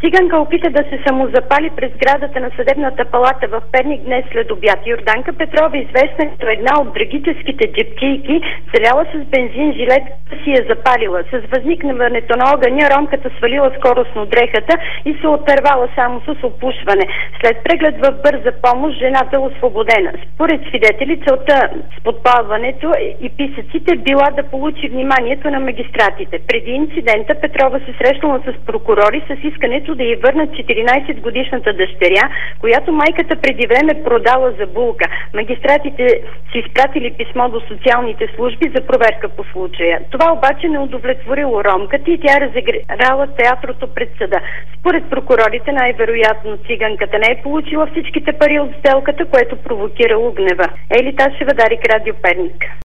Циганка опита да се самозапали през сградата на съдебната палата в Перник днес след обяд. Йорданка Петрова, известна като една от драгическите джептийки, заляла с бензин жилетката си я запалила. С възникнаването на огъня ромката свалила скоростно дрехата и се отървала само с опушване. След преглед в бърза помощ жената е освободена. Според свидетели, целта с подпалването и писъците била да получи вниманието на магистратите. Преди инцидента Петрова се срещнала с прокурори с искането да й върнат 14-годишната дъщеря, която майката преди време продала за булка. Магистратите си изпратили писмо до социалните служби за проверка по случая. Това обаче не удовлетворило ромката и тя разиграла театрото пред съда. Според прокурорите най-вероятно циганката не е получила всичките пари от сделката, което провокирало гнева. Ели Ташева, Дарик, Радио Перник.